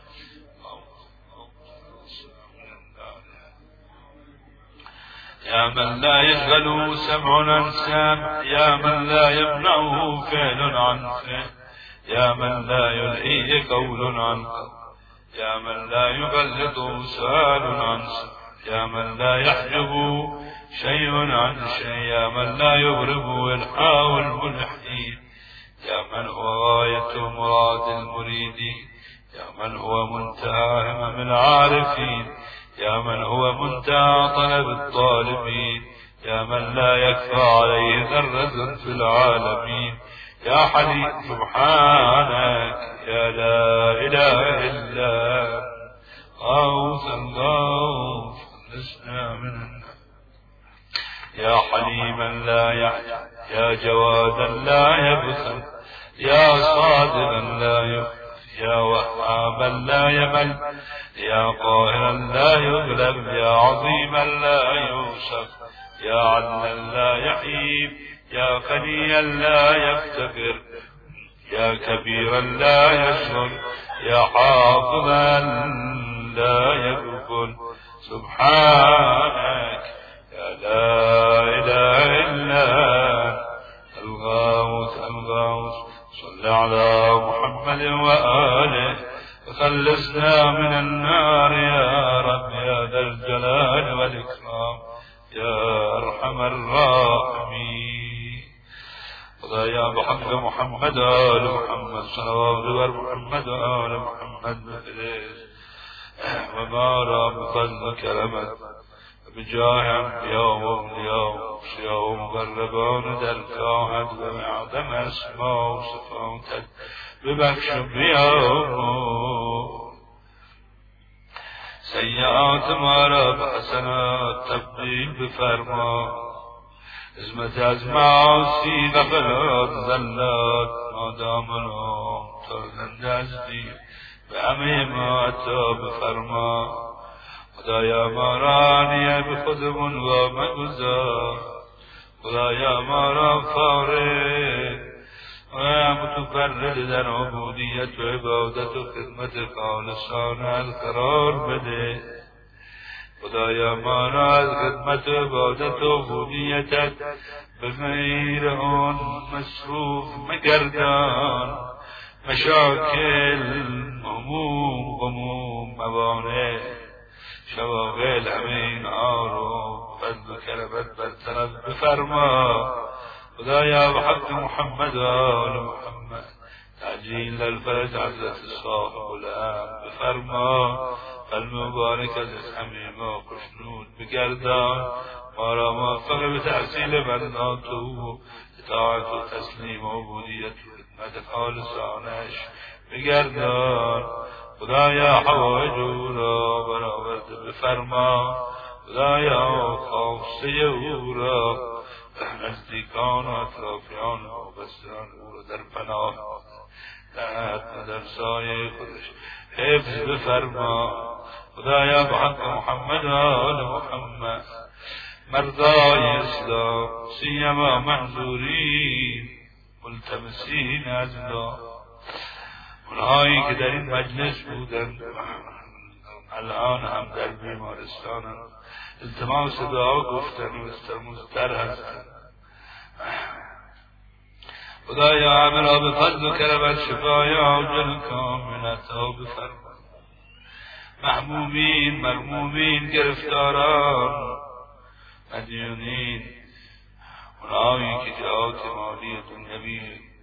يا من لا يشغله سمع عن سامع، يا من لا يمنعه فعل عن فعل، يا من لا يلهيه قول عن قول، يا من لا يغلطه سؤال عن سؤال، يا من لا يحجبه شيء عن شيء، يا من لا يغربه إلحاء الملحين، يا من هو غاية مراد المريدين، يا من هو منتهى همم العارفين، يا من هو منتهى طلب الطالبين، يا من لا يكفى عليه ذرة في العالمين. يا حليم سبحانك يا لا إله إلا غوث الغوث خلصنا من النار. يا حليما لا يحيى، يا جوادا لا يبخل، يا صادقا لا يخلف، يا وهابا لا يمل، يا قاهرا لا يغلب، يا عظيما لا يوصف، يا عدلا لا يحيب، يا غنيا لا يفتقر، يا كبيرا لا يشعر، يا حافظا لا يغفل. سبحانك يا لا إله إلا الغوث الغوث. صل على محمد وآله وخلصنا من النار يا رب يا ذا الجلال والإكرام يا أرحم الراحمين. خدايا بحق محمد آل محمد صلوات محمد آل محمد مثله وما رأى بفضل كرمت بجاه أنبياء وأولياء وأوصياء ومقربان در كاهد ومعظم أسماء وصفات ببخش بياء سيئات ما را بحسنات تبديل بفرما عزمت از معاصی غفلات زلات مادامنا ترزنده از دیر به همه ما عطا بفرما. خدایا ما را نیه به خودمون و مگذار، خدایا ما را فارغ و متفرد در عبودیت و عبادت و خدمت خالصانه قرار بده. خدایا ما را از خدمت و عبادت و عبودیتت به غیر آن مصروف مگردان. مشاکل، هموم، غموم، موانع، شواغل همه اینها رو فضل و کرمت برطرف بفرما. خدایا بحق محمد و آل محمد تعجیل الفرج حضرت صاحب الامر بفرما. قلب مبارک از همه ما خوشنود بگردان ما را موفق به تحصیل بندات و اطاعت و تسلیم و عبودیت و خدمت خالصانش بگردان. خدایا حوائج او را برآورده بفرما. خدایا خاصه او را نزدیکان و اطرافیان و بستان او را در پناه در سایه خودش حفظ بفرما. خدایا بحق محمد و آل محمد مرضای اسلام سیما منظورین ملتمسین عزلا، اونهایی که در این مجلس بودند الان هم در بیمارستان التماس دعا گفتن و مستر هستند. خدایا همه را به فضل و کرمت شفای عاجل کامل عطا بفرما. محمومین مرمومین گرفتاران مدیونین، اونهایی که جهات مالی دنیوی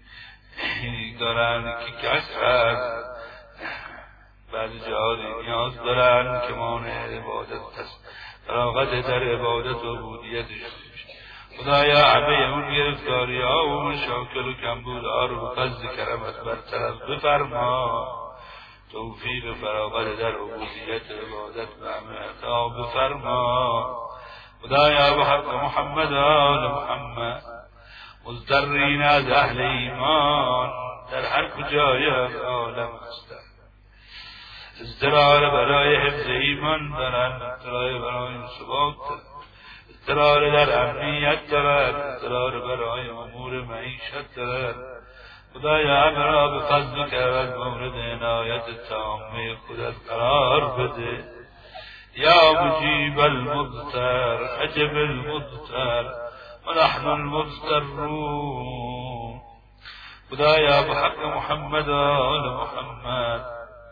دارن که کسب هست، بعضی جهاتی نیاز دارن که مانع عبادت فراغت در عبادت و عبودیتش میشه. خدایا همه اون گرفتاری ها و مشاکل و کمبود ها رو به فضل کرمت برطرف بفرما. توفیق فراغت در عبودیت عبادت و همه عطا بفرما. خدایا بحق محمد آل محمد مضطرین از اهل ایمان در هر کجای عالم هستند، اضطرار برای حفظ ایمان دارند، اضطرار برای ثبات دارند، اضطرار در امنیت دارند، اضطرار برای امور معیشت دارند. خدایا همه را به فضل کرد مورد عنایت تامه خودت قرار بده. یا مجیب المضطر اجب المضطر ونحن المضطرون. خدایا بحق محمد آل محمد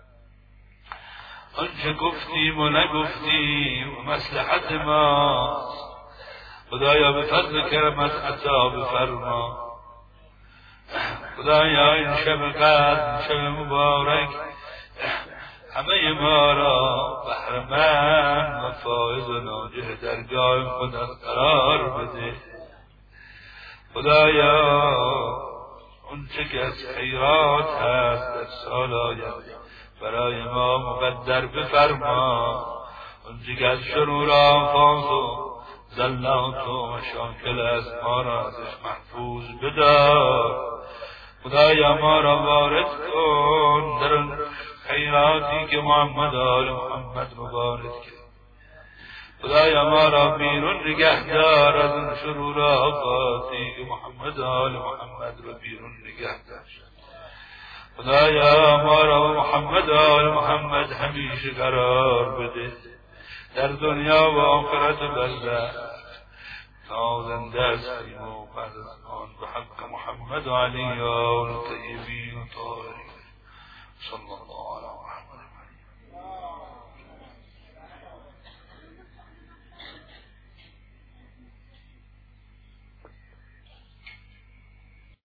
آنچه گفتیم و نگفتیم و مصلحت ماست، خدایا به فضل کرمت عطا بفرما. خدایا این شب قدر شب مبارک همه ما را بهره‌مند و فائز و ناجح درگاه خودت قرار بده. خدایا اون چه که از خیرات هست در سال آینده برای ما مقدر بفرما. اون چه که از شرور آفات و زلات و مشاکل است ما را ازش محفوظ بدار. خدایا ما را وارد کن در اون خیراتی که محمد آل محمد مبارد کرد. خدایا ما را بیرون نگه دار از اون شرور آفاتی که محمد آل محمد را بیرون نگه داشت. خدایا ما را و محمد آل محمد همیشه قرار بده در دنیا و آخرت بلده تا زنده هستیم و بعد از آن به حق محمد و علی آل طیبین و طاهرین صلی الله علیه